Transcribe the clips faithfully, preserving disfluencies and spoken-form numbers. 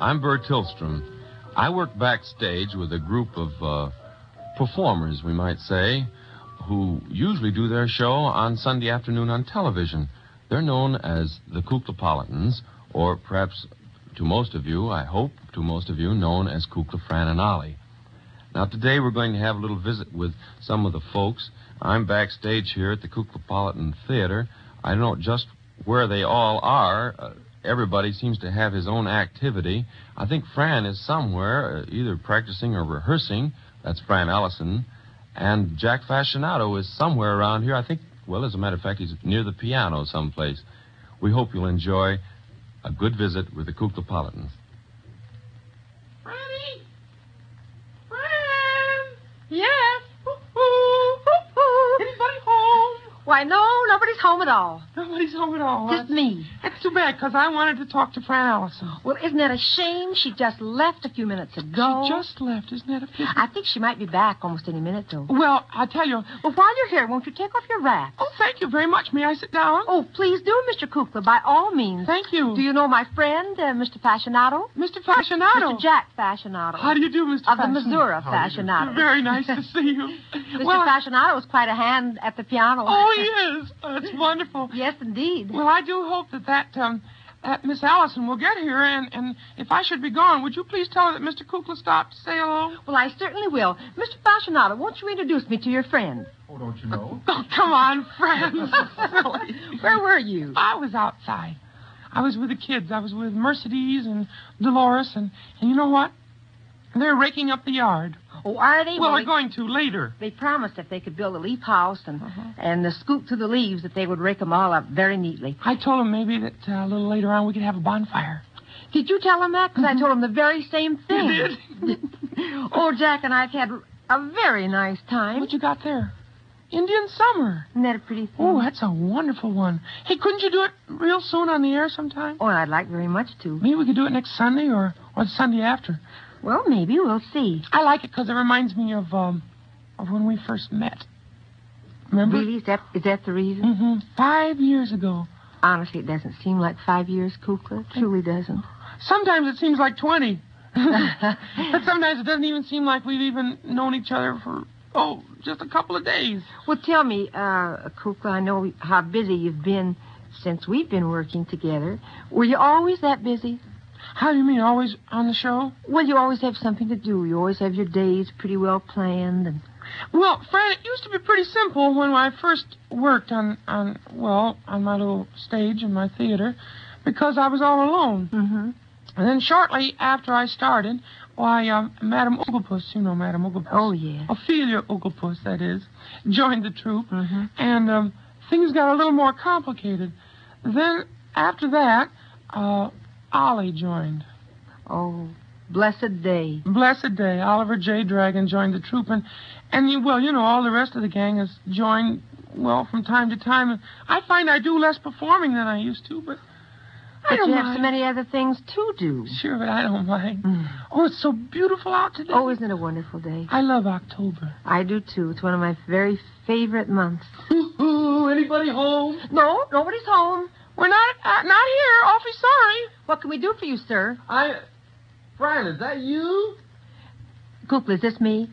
I'm Bert Tillstrom. I work backstage with a group of uh, performers, we might say, who usually do their show on Sunday afternoon on television. They're known as the Kuklapolitans, or perhaps to most of you, I hope to most of you, known as Kukla, Fran, and Ollie. Now, today we're going to have a little visit with some of the folks. I'm backstage here at the Kuklapolitan Theater. I don't know just where they all are. Uh, everybody seems to have his own activity. I think Fran is somewhere, uh, either practicing or rehearsing. That's Fran Allison. And Jack Fascinato is somewhere around here. I think, well, as a matter of fact, he's near the piano someplace. We hope you'll enjoy a good visit with the Kuklapolitans. Franny? Fran? Yes? Anybody home? Why, no, nobody's home at all. Nobody's home at all. Just That's, me. That's too bad, because I wanted to talk to Fran Allison. Well, isn't that a shame? She just left a few minutes ago. She just left. Isn't that a pity? I think she might be back almost any minute, though. Well, I'll tell you. Well, while you're here, won't you take off your wrap? Oh, thank you very much. May I sit down? Oh, please do, Mister Kukla, by all means. Thank you. Do you know my friend, uh, Mister Fascinato? Mister Fascinato. Mister Jack Fascinato. How do you do, Mister Of the Fascinato? Missouri Fascinato. Very nice to see you. Mister Well, I- Fascinato is quite a hand at the piano. Oh, he is. That's wonderful. Yes, indeed. Well, I do hope that that, um, that Miss Allison will get here, and, and if I should be gone, would you please tell her that Mister Kukla stopped to say hello? Well, I certainly will. Mister Fascinato, won't you introduce me to your friend? Oh, don't you know? Oh, come on, friends. Silly. Where were you? I was outside. I was with the kids. I was with Mercedes and Dolores, and, and you know what? They're raking up the yard. Oh, are they? Well, they, they're going to later. They promised if they could build a leaf house and Uh-huh. and uh, scoop through the leaves that they would rake them all up very neatly. I told them maybe that uh, a little later on we could have a bonfire. Did you tell them that? Because I told them the very same thing. You did? Oh, Jack and I have had a very nice time. What you got there? Indian Summer. Isn't that a pretty thing? Oh, that's a wonderful one. Hey, couldn't you do it real soon on the air sometime? Oh, I'd like very much to. Maybe we could do it next Sunday or, or the Sunday after. Well, maybe. We'll see. I like it because it reminds me of um, of when we first met. Remember? Really? Is that, is that the reason? Mm-hmm. Five years ago. Honestly, it doesn't seem like five years, Kukla. It truly doesn't. Sometimes it seems like twenty. But sometimes it doesn't even seem like we've even known each other for, oh, just a couple of days. Well, tell me, uh, Kukla, I know how busy you've been since we've been working together. Were you always that busy? How do you mean, always on the show? Well, you always have something to do. You always have your days pretty well planned. And Well, Fran, it used to be pretty simple when I first worked on, on well, on my little stage in my theater, because I was all alone. Mm-hmm. And then shortly after I started, why, um, Madame Ooglepus, you know Madame Ooglepus. Oh, yes. Ophelia Ooglepus, that is, joined the troupe. Mm-hmm. And um, things got a little more complicated. Then, after that, uh, Ollie joined. Oh, blessed day. Blessed day. Oliver J. Dragon joined the troupe. And, and you, well, you know, all the rest of the gang has joined, well, from time to time. I find I do less performing than I used to, but I But don't you have mind. so many other things to do. Sure, but I don't mind. Mm. Oh, it's so beautiful out today. Oh, isn't it a wonderful day? I love October. I do, too. It's one of my very favorite months. Ooh, anybody home? No, nobody's home. We're not uh, not here. Awfully sorry. What can we do for you, sir? I... Fran, is that you? Kukla, is this me?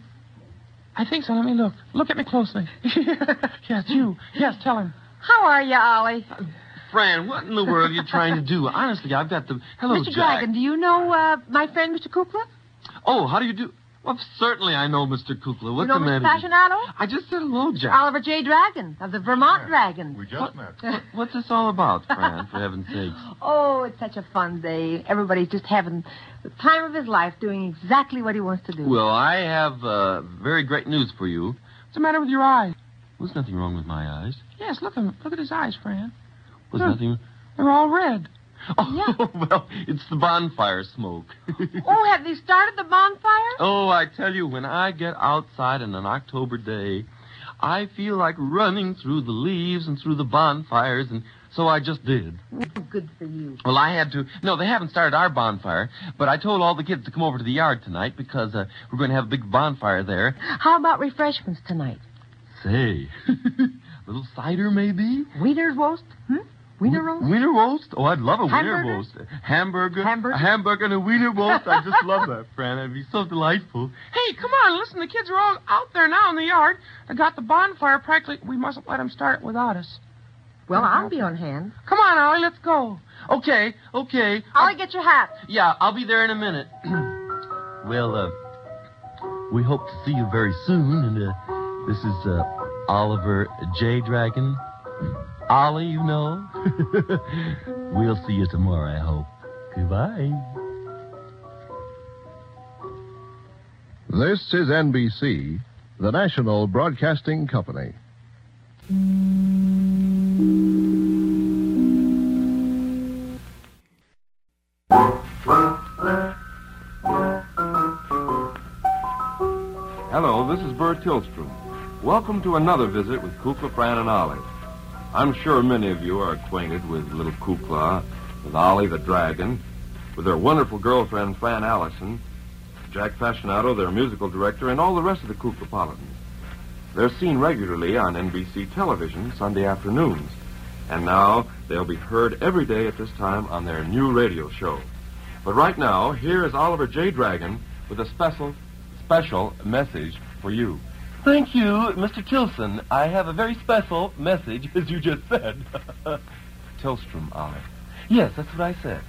I think so. Let me look. Look at me closely. Yes, you. Yes, tell him. How are you, Ollie? Fran, what in the world are you trying to do? Honestly, I've got the... Hello, Mister Jack. Dragon, do you know uh, my friend, Mister Kukla? Oh, how do you do... Well, certainly I know Mister Kukla. What's you know the Mister matter? Fascinato? I just said hello, Jack. Oliver J. Dragon of the Vermont Dragons. We just met. What, what's this all about, Fran, for heaven's sakes? Oh, it's such a fun day. Everybody's just having the time of his life doing exactly what he wants to do. Well, I have uh, very great news for you. What's the matter with your eyes? There's nothing wrong with my eyes. Yes, look at him. Look at his eyes, Fran. There's Huh. nothing... They're all red. Oh, well, it's the bonfire smoke. Oh, have they started the bonfire? Oh, I tell you, when I get outside on an October day, I feel like running through the leaves and through the bonfires, and so I just did. Good for you. Well, I had to... No, they haven't started our bonfire, but I told all the kids to come over to the yard tonight because uh, we're going to have a big bonfire there. How about refreshments tonight? Say, little cider maybe? Wienerwurst? Hmm? Wiener roast? Wiener roast? Oh, I'd love a Hamburger? wiener roast. Hamburger? Hamburger? A hamburger and a wiener roast. I just love that, Fran. That'd be so delightful. Hey, come on, listen, the kids are all out there now in the yard. They got the bonfire practically. We mustn't let them start it without us. Well, I'll be on hand. Come on, Ollie, let's go. Okay, okay. Ollie, get your hat. Yeah, I'll be there in a minute. Well, uh, we hope to see you very soon, and uh, this is uh, Oliver J. Dragon. Ollie, you know. We'll see you tomorrow, I hope. Goodbye. This is N B C, the national broadcasting company. Hello, this is Bert Tillstrom. Welcome to another visit with Kukla, Fran, and Ollie. I'm sure many of you are acquainted with little Kukla, with Ollie the Dragon, with their wonderful girlfriend, Fran Allison, Jack Fascinato, their musical director, and all the rest of the Kuklapolitans. They're seen regularly on N B C television Sunday afternoons, and now they'll be heard every day at this time on their new radio show. But right now, here is Oliver J. Dragon with a special, special message for you. Thank you, Mister Tilson. I have a very special message, as you just said. Tillstrom, Ollie. Yes, that's what I said.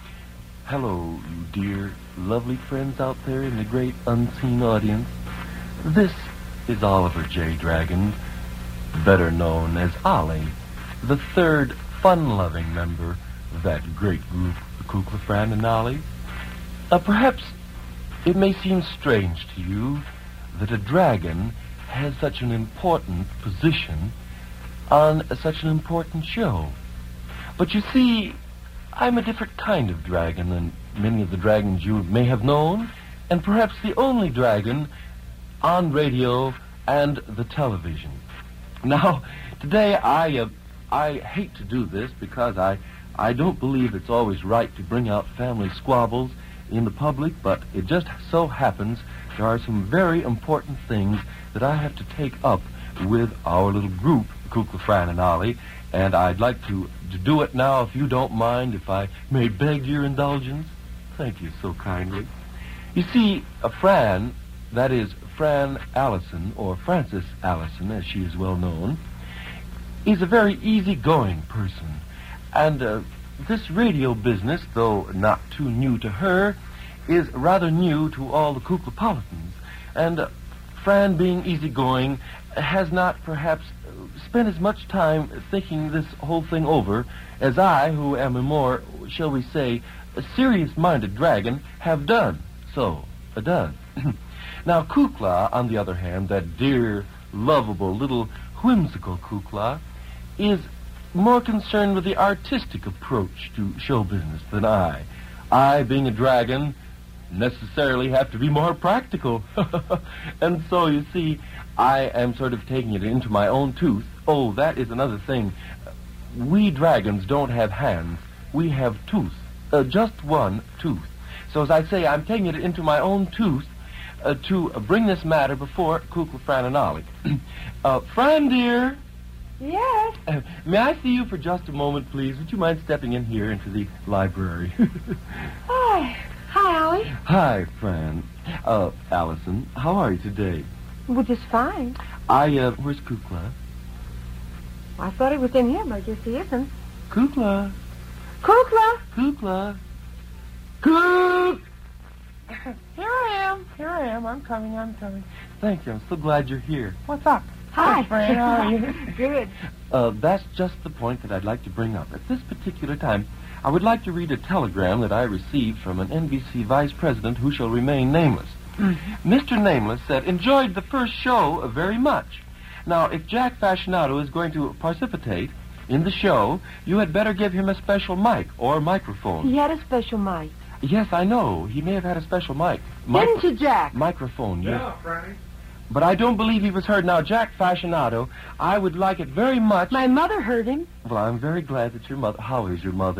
Hello, you dear, lovely friends out there in the great unseen audience. This is Oliver J. Dragon, better known as Ollie, the third fun-loving member of that great group, the Kukla, Fran, and Ollie. Uh, perhaps it may seem strange to you that a dragon has such an important position on such an important show. But you see, I'm a different kind of dragon than many of the dragons you may have known, and perhaps the only dragon on radio and the television. Now, today I uh, I hate to do this because I, I don't believe it's always right to bring out family squabbles in the public, but it just so happens there are some very important things that I have to take up with our little group, Kukla, Fran, and Ollie, and I'd like to, to do it now, if you don't mind, if I may beg your indulgence. Thank you so kindly. You see, a Fran, that is Fran Allison, or Frances Allison, as she is well known, is a very easygoing person, and uh, this radio business, though not too new to her, is rather new to all the Kuklapolitans. And uh, Fran, being easygoing, has not perhaps spent as much time thinking this whole thing over as I, who am a more, shall we say, a serious-minded dragon, have done. So, uh, done. Now, Kukla, on the other hand, that dear, lovable, little, whimsical Kukla, is more concerned with the artistic approach to show business than I. I, being a dragon, necessarily have to be more practical. And so, you see, I am sort of taking it into my own tooth. Oh, that is another thing. We dragons don't have hands. We have tooth. Uh, just one tooth. So, as I say, I'm taking it into my own tooth uh, to uh, bring this matter before Kukla, Fran, and Ollie. uh, Fran, dear. Yes. Uh, may I see you for just a moment, please? Would you mind stepping in here into the library? Hi. Hi, Ollie. Hi, Fran. Uh, Allison, how are you today? Well, just fine. I, uh, where's Kukla? I thought he was in here, but I guess he isn't. Kukla. Kukla! Kukla. Kook! Here I am. Here I am. I'm coming. I'm coming. Thank you. I'm so glad you're here. What's up? Hi. Fran. How are you? Good. Uh, that's just the point that I'd like to bring up. At this particular time, I would like to read a telegram that I received from an N B C vice president who shall remain nameless. Mm-hmm. Mister Nameless said, enjoyed the first show very much. Now, if Jack Fascinato is going to precipitate in the show, you had better give him a special mic or microphone. He had a special mic. Yes, I know. He may have had a special mic. Didn't you, Jack? Microphone, yes. Yeah, Franny. But I don't believe he was heard. Now, Jack Fascinato, I would like it very much... My mother heard him. Well, I'm very glad that your mother... How is your mother?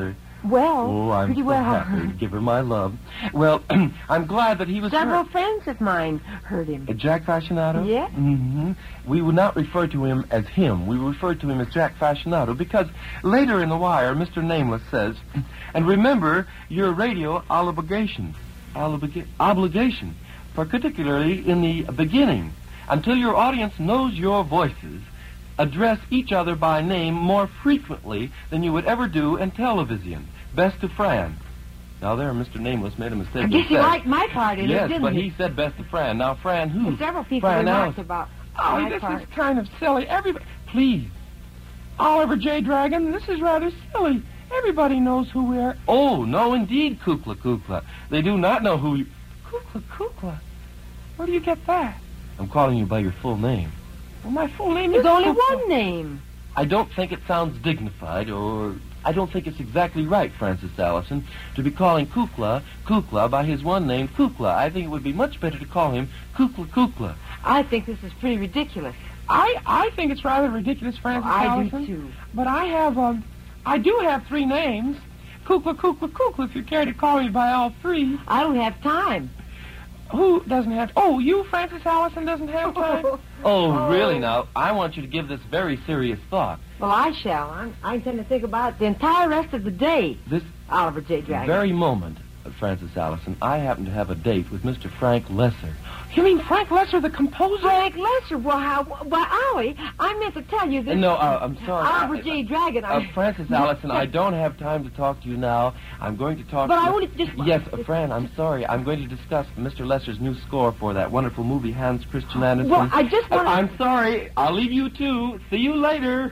well, Oh, I'm pretty so well. happy to give her my love. Well, I'm glad that he was Several hurt. friends of mine heard him. Uh, Jack Fascinato? Yeah. Mm-hmm. We would not refer to him as him. We would refer to him as Jack Fascinato because later in the wire, Mister Nameless says, and remember your radio obligation, obliga- obligation, particularly in the beginning, until your audience knows your voices, address each other by name more frequently than you would ever do in television. Best to Fran. Now there, Mister Nameless made a mistake. I guess and he said- liked my part in it, Yes, didn't but he? he said best to Fran. Now, Fran who? Well, several people Fran remarked Allison. about Oh, my this part. is kind of silly. Everybody, please. Oliver J. Dragon, this is rather silly. Everybody knows who we are. Oh, no, indeed, Kukla Kukla. They do not know who you... Kukla, Kukla. Where do you get that? I'm calling you by your full name. Well, my full name There's is only Kukla. one name. I don't think it sounds dignified, or I don't think it's exactly right, Francis Allison, to be calling Kukla Kukla by his one name, Kukla. I think it would be much better to call him Kukla Kukla. I think this is pretty ridiculous. I, I think it's rather ridiculous, Francis I Allison. do, too. But I have, um, I do have three names. Kukla, Kukla, Kukla, if you care to call me by all three. I don't have time. Who doesn't have... Oh, you, Francis Allison, doesn't have time? Oh, Oh. really now? I want you to give this very serious thought. Well, I shall. I'm, I intend to think about it the entire rest of the day, This Oliver J. Dragon. very moment, uh, Francis Allison, I happen to have a date with Mister Frank Lesser. You mean Frank Lesser, the composer? Frank Lesser. Well, how... Why, Ollie, I meant to tell you this. No, uh, I'm sorry. Oliver I- J. Dragon. Uh, I... Francis Allison, I don't have time to talk to you now. I'm going to talk But to I you- want to just... Yes, uh, Fran, I'm sorry. I'm going to discuss Mister Lesser's new score for that wonderful movie, Hans Christian Andersen. Well, I just Uh, want to... I'm sorry. I'll leave you too. See you later.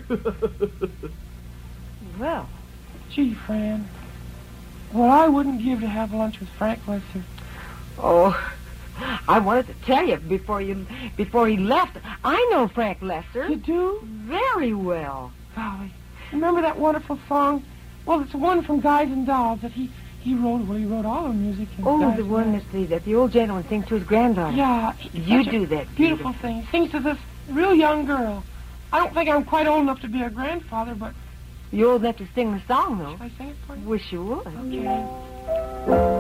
Well, Gee, Fran. What I wouldn't give to have lunch with Frank Lesser. oh... I wanted to tell you before you before he left. I know Frank Lesser You do? very well. Golly. Remember that wonderful song? Well, it's one from Guys and Dolls that he, he wrote. Well, he wrote all the music. in Oh, Guys the and one Dolls. that the, that the old gentleman sings to his granddaughter. Yeah. You such a do that. Beautiful thing. He sings to this real young girl. I don't think I'm quite old enough to be a grandfather, but You're old enough to sing the song, though. should I sing it for you? Wish you would. Okay.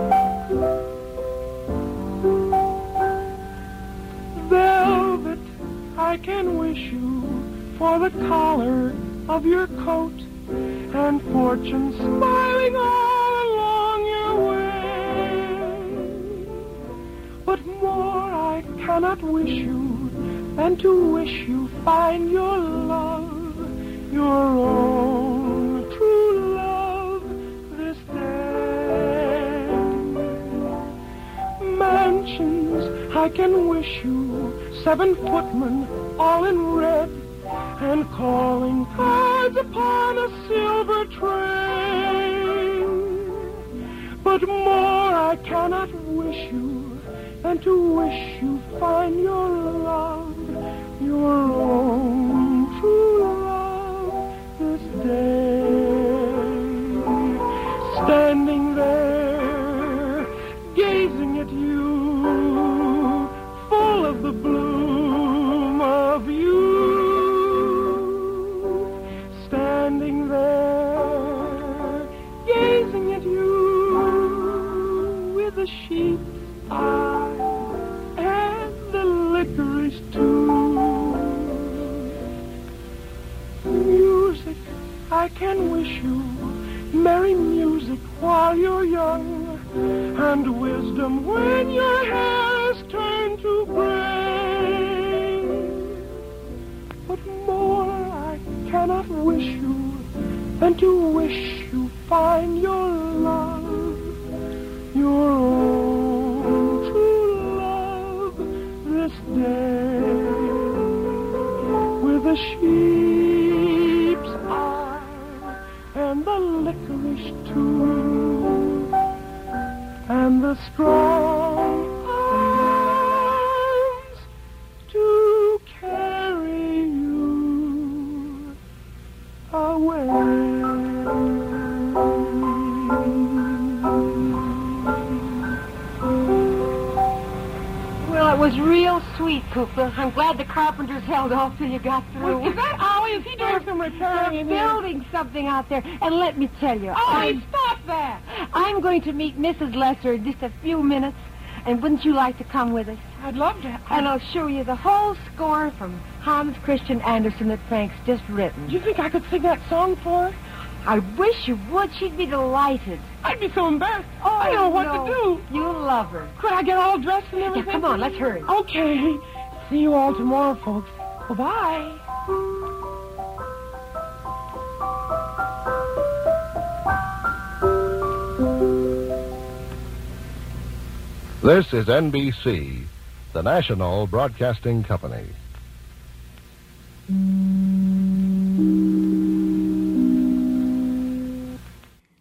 Velvet, I can wish you for the collar of your coat and fortune smiling all along your way. But more I cannot wish you than to wish you find your love, your own true love this day. Mansions, I can wish you seven footmen all in red and calling cards upon a silver tray. But more I cannot wish you than to wish you find your love, your own true love this day. Standing there, gazing at you, full of the bloom of you. Standing there, gazing at you, with the sheep's eye and the licorice too. Music, I can wish you merry music while you're young, and wisdom when your hair is turned to gray. But more I cannot wish you than to wish you find your love, your own true love this day. With a sheep's eye and the licorice too, and the strong arms to carry you Well, it was real sweet, Kukla. I'm glad the carpenters held off till you got through. Well, is that Ollie? Is he doing some repairing They're in here? building something out there. And let me tell you, Ollie, I'm stop that? I'm going to meet Missus Lesser in just a few minutes. And wouldn't you like to come with us? I'd love to. And I'll show you the whole score from Hans Christian Andersen that Frank's just written. Do you think I could sing that song for her? I wish you would. She'd be delighted. I'd be so embarrassed. Oh, I don't know what no. to do. You'll love her. Could I get all dressed and everything? Yeah, come on, let's hurry. Okay. See you all tomorrow, folks. Bye-bye. This is N B C, the National Broadcasting Company.